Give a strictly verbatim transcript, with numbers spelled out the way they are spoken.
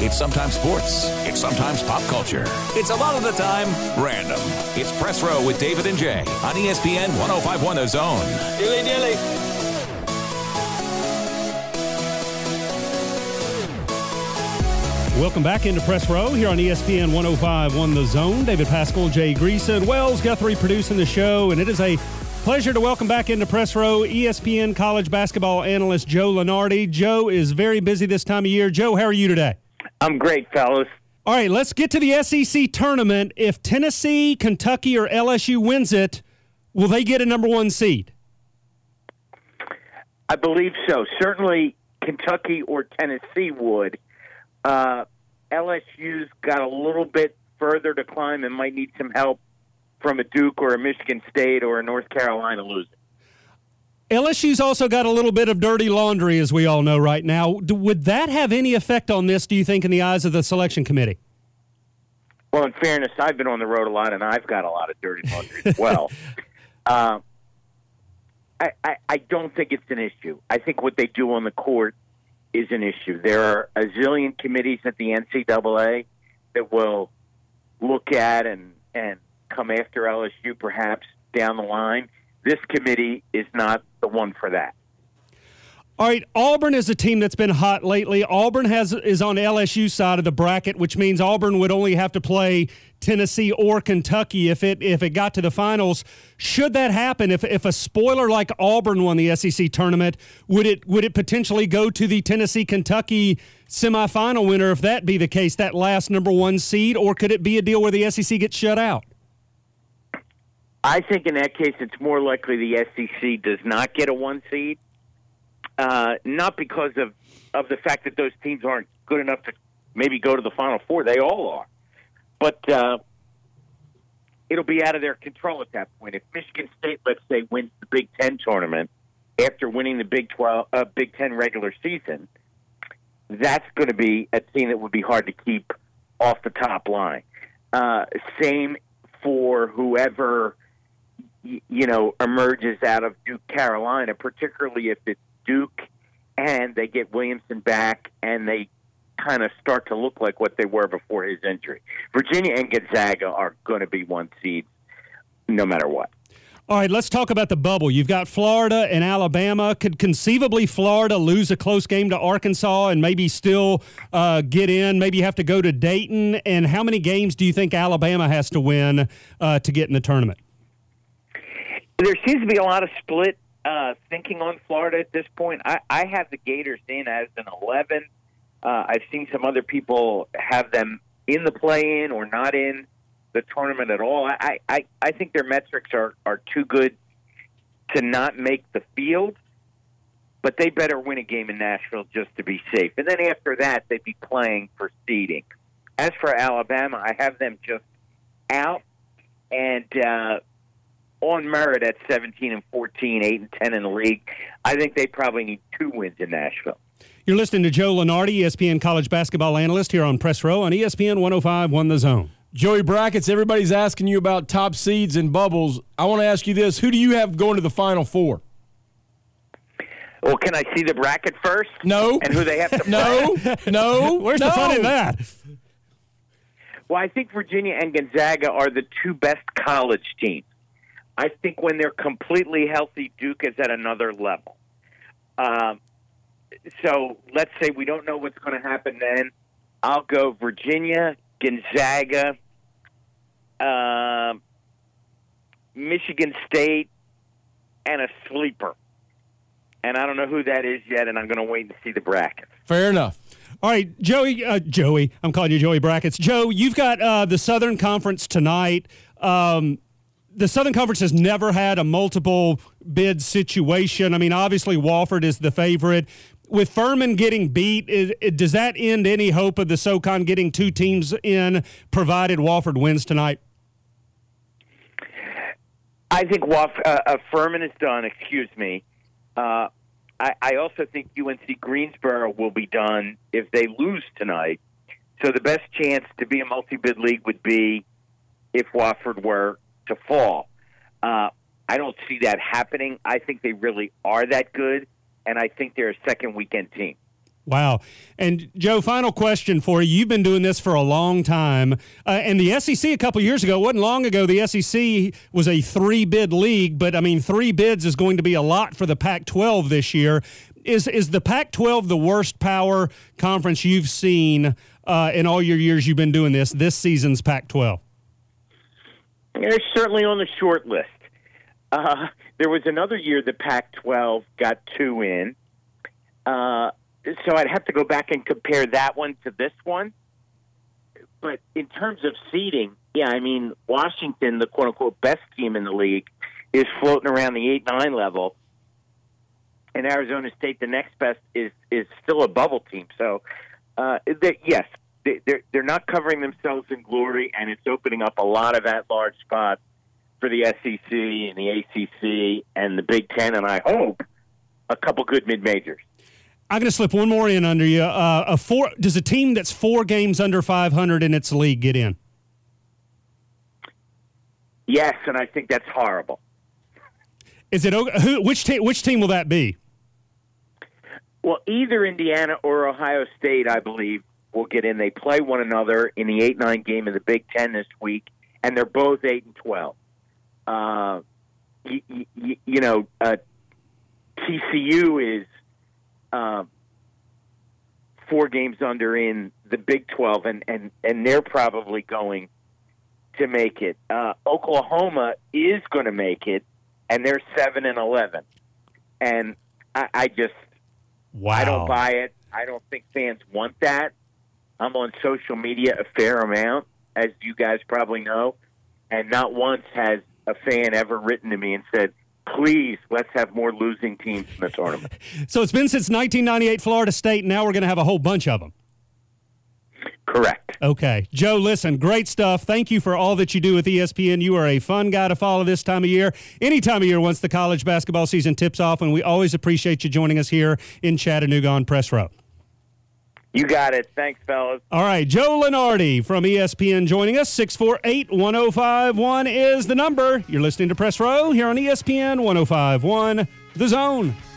It's sometimes sports. It's sometimes pop culture. It's a lot of the time random. It's Press Row with David and Jay on E S P N one oh five point one The Zone. Dilly dilly. Welcome back into Press Row here on E S P N one oh five point one The Zone. David Pascal, Jay Greason, Wells Guthrie producing the show, and it is a pleasure to welcome back into Press Row E S P N college basketball analyst Joe Lunardi. Joe is very busy this time of year. Joe, how are you today? I'm great, fellas. All right, let's get to the S E C tournament. If Tennessee, Kentucky, or L S U wins it, will they get a number one seed? I believe so. Certainly Kentucky or Tennessee would. Uh, L S U's got a little bit further to climb and might need some help from a Duke or a Michigan State or a North Carolina losing. L S U's also got a little bit of dirty laundry, as we all know right now. Would that have any effect on this, do you think, in the eyes of the selection committee? Well, in fairness, I've been on the road a lot, and I've got a lot of dirty laundry as well. uh, I, I, I don't think it's an issue. I think what they do on the court is an issue. There are a zillion committees at the N C double A that will look at and, and come after L S U perhaps down the line. This committee is not the one for that. All right, Auburn is a team that's been hot lately. Auburn has is on L S U's side of the bracket, which means Auburn would only have to play Tennessee or Kentucky if it if it got to the finals. Should that happen, if if a spoiler like Auburn won the S E C tournament, would it would it potentially go to the Tennessee-Kentucky semifinal winner if that be the case, that last number one seed, or could it be a deal where the S E C gets shut out? I think in that case it's more likely the S E C does not get a one seed. Uh, not because of, of the fact that those teams aren't good enough to maybe go to the Final Four. They all are. But uh, it'll be out of their control at that point. If Michigan State, let's say, wins the Big Ten tournament after winning the Big twelve, uh, Big Ten regular season, that's going to be a team that would be hard to keep off the top line. Uh, same for whoever, y- you know, emerges out of Duke, Carolina, particularly if it's Duke and they get Williamson back and they kind of start to look like what they were before his injury. Virginia and Gonzaga are going to be one seed no matter what. All right, let's talk about the bubble. You've got Florida and Alabama. Could conceivably Florida lose a close game to Arkansas and maybe still uh, get in, maybe have to go to Dayton? And how many games do you think Alabama has to win uh, to get in the tournament? There seems to be a lot of split Uh, thinking on Florida at this point. I, I have the Gators in as an eleven. Uh, I've seen some other people have them in the play-in or not in the tournament at all. I, I, I think their metrics are, are too good to not make the field, but they better win a game in Nashville just to be safe. And then after that, they'd be playing for seeding. As for Alabama, I have them just out and uh, on merit at seventeen and fourteen, eight and ten in the league. I think they probably need two wins in Nashville. You're listening to Joe Lunardi, E S P N college basketball analyst here on Press Row on E S P N one oh five point one The Zone. Joey Brackets, everybody's asking you about top seeds and bubbles. I want to ask you this. Who do you have going to the Final Four? Well, can I see the bracket first? No. And who they have to play? No. No. Where's no. the fun in that? Well, I think Virginia and Gonzaga are the two best college teams. I think when they're completely healthy, Duke is at another level. Um, so let's say we don't know what's going to happen then. I'll go Virginia, Gonzaga, uh, Michigan State, and a sleeper. And I don't know who that is yet, and I'm going to wait and see the bracket. Fair enough. All right, Joey, uh, Joey, I'm calling you Joey Brackets. Joe, you've got uh, the Southern Conference tonight. Um, the Southern Conference has never had a multiple bid situation. I mean, obviously Wofford is the favorite. With Furman getting beat, is, does that end any hope of the SoCon getting two teams in, provided Wofford wins tonight? I think Woff, uh, uh, Furman is done, excuse me. Uh, I, I also think U N C Greensboro will be done if they lose tonight. So the best chance to be a multi-bid league would be if Wofford were to fall. Uh, I don't see that happening. I think they really are that good, and I think they're a second weekend team. Wow. And, Joe, final question for you. You've been doing this for a long time. Uh, and the S E C a couple years ago, it wasn't long ago, the S E C was a three-bid league. But, I mean, three bids is going to be a lot for the Pac twelve this year. Is is the Pac twelve the worst power conference you've seen uh, in all your years you've been doing this, this season's Pac twelve? They're certainly on the short list. Uh, there was another year the Pac twelve got two in. Uh So I'd have to go back and compare that one to this one. But in terms of seeding, yeah, I mean, Washington, the quote-unquote best team in the league, is floating around the eight nine level. And Arizona State, the next best, is is still a bubble team. So, uh, they, yes, they, they're, they're not covering themselves in glory, and it's opening up a lot of at-large spots for the S E C and the A C C and the Big Ten, and I hope a couple good mid-majors. I'm going to slip one more in under you. Uh, a four, does a team that's four games under five hundred in its league get in? Yes, and I think that's horrible. Is it who? Which team? Which team will that be? Well, either Indiana or Ohio State, I believe, will get in. They play one another in the eight nine game of the Big Ten this week, and they're both eight and twelve. Uh, you, you, you know, uh, T C U is. Uh, four games under in the Big twelve, and, and, and they're probably going to make it. Uh, Oklahoma is going to make it, and they're seven and eleven. And I, I just, wow. I don't buy it. I don't think fans want that. I'm on social media a fair amount, as you guys probably know, and not once has a fan ever written to me and said, please, let's have more losing teams in the tournament. So it's been since nineteen ninety-eight Florida State, and now we're going to have a whole bunch of them. Correct. Okay. Joe, listen, great stuff. Thank you for all that you do with E S P N. You are a fun guy to follow this time of year, any time of year once the college basketball season tips off, and we always appreciate you joining us here in Chattanooga on Press Row. You got it. Thanks, fellas. All right, Joe Lunardi from E S P N joining us. six four eight, one oh five one is the number. You're listening to Press Row here on E S P N one oh five point one, The Zone.